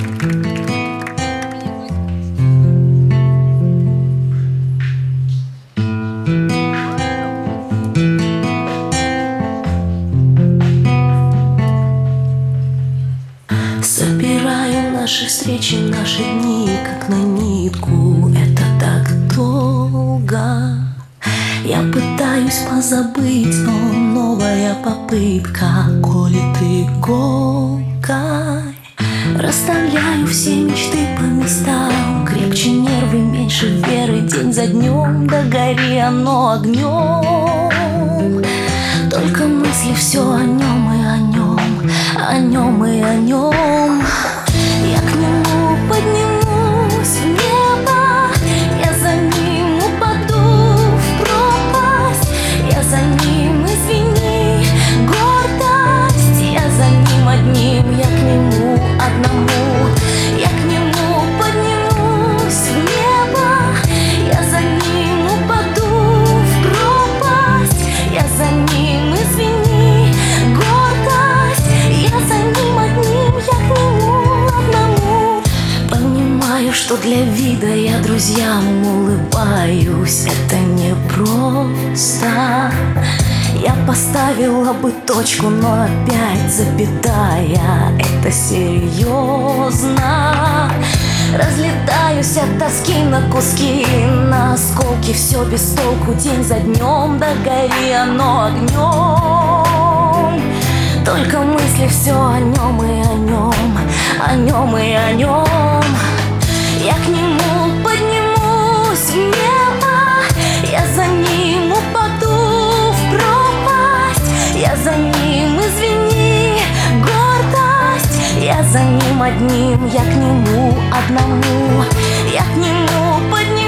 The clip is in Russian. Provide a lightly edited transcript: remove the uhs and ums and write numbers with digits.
Собираю наши встречи, наши дни, как на нитку. Это так долго. Я пытаюсь позабыть, но новая попытка колет иголкой. Расставляю все мечты по местам. Крепче нервы, меньше веры. День за днем, да гори оно огнем. Только мысли все о нем и о нем, о нем и о нем. Я к нему поднимусь в небо, я за ним упаду в пропасть. Я за ним, извини, гордость. Я за ним одним, я к нему одному. Я к нему поднимусь в небо, я за ним упаду в пропасть. Я за ним, извини, гордость. Я за ним одним, я к нему одному. Понимаю, что для вида я друзьям улыбаюсь. Это непросто. Я поставила бы точку, но опять запятая. Это серьезно. Разлетаюсь от тоски на куски, на осколки. Все без толку, день за днем, да гори оно огнем. Только мысли все о нем и о нем, о нем и о нем. Я к нему поднимусь в небо, я за ним упаду в пропасть. Я за ним, извини, гордость. Я за ним одним, я к нему одному. Я к нему поднимусь